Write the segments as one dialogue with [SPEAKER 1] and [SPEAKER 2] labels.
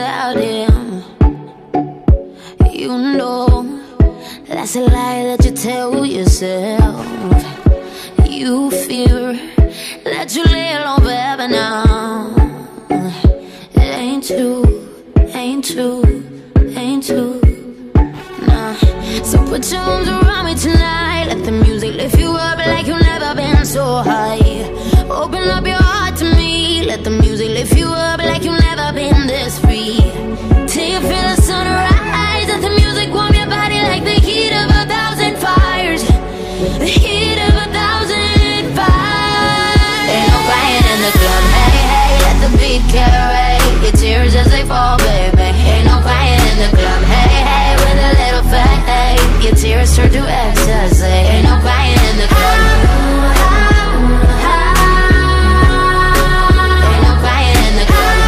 [SPEAKER 1] without him. You know that's a lie that you tell yourself. You fear that you lay alone forever now. It ain't true, ain't true, ain't true. Nah. So put your arms around me tonight. Let the music lift you up like you've never been so high. Open up your heart to me. Let the music lift you up like you've never been this free. Till you feel the sunrise. Let the music warm your body like the heat of 1,000 fires. The heat of 1,000 fires. Ain't no crying in the club. Hey, hey, let the beat carry your tears as they fall, baby. Ain't no crying in the club. Hey, hey, with a little faith, hey, your tears turn to ecstasy. Ain't no crying in the club. Ain't no crying in the club.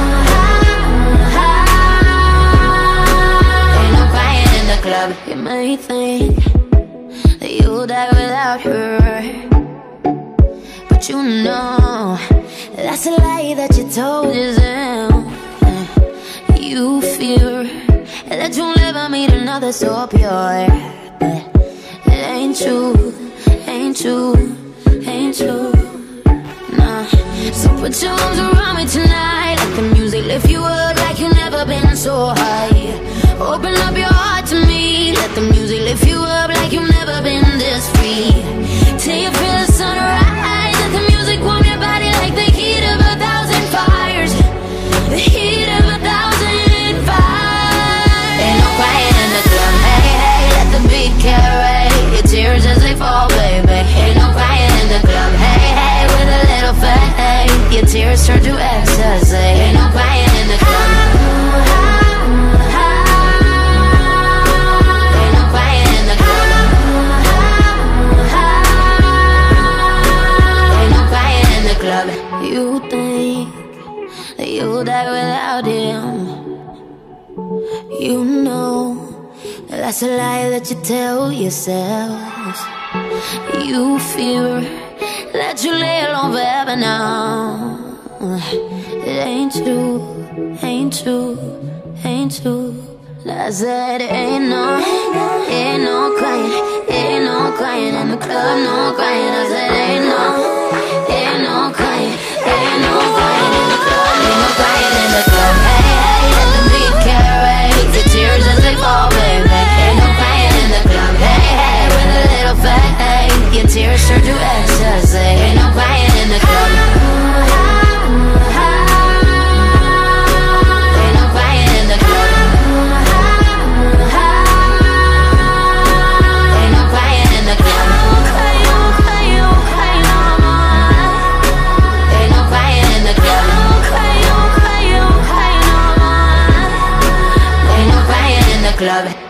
[SPEAKER 1] Ain't no crying in the club. You may think that you'll die without her, but you know that's a lie that you told yourself. You fear that you'll never meet another so pure, but it ain't true, ain't true, ain't true. Nah. So put your arms around me tonight. Let the music lift you up like you've never been so high. Open up your heart to me. Let the music lift you up like you've never been this free. Till you feel the sunrise. Let the music warm your body like the heat of 1,000 fires. The heat of 1,000 fires. Ain't no crying in the club. Hey, hey, let the beat carry your tears as they fall, baby. Ain't no crying in the club. Hey, hey, with a little faith, hey, your tears turn to ecstasy. Ain't no crying in the club. Ain't no crying in the club. Ain't no crying in the club. You think that you'll die without him. You know that's a lie that you tell yourself. You fear that you lay alone forever now. It ain't true, ain't true, ain't true. I said ain't no crying, ain't no crying in the club, no crying. I said ain't no crying, ain't no crying in the club, ain't no crying in the club. Hey, hey, let the beat carry the tears as they fall, baby. Ain't no crying in the club. Hey, hey, with a little faith, hey, your tears turn to ecstasy. Ain't no crying in the club. Ain't no crying in the club. Ain't no crying in the club. Ain't no crying in the club. Ain't no crying in the club.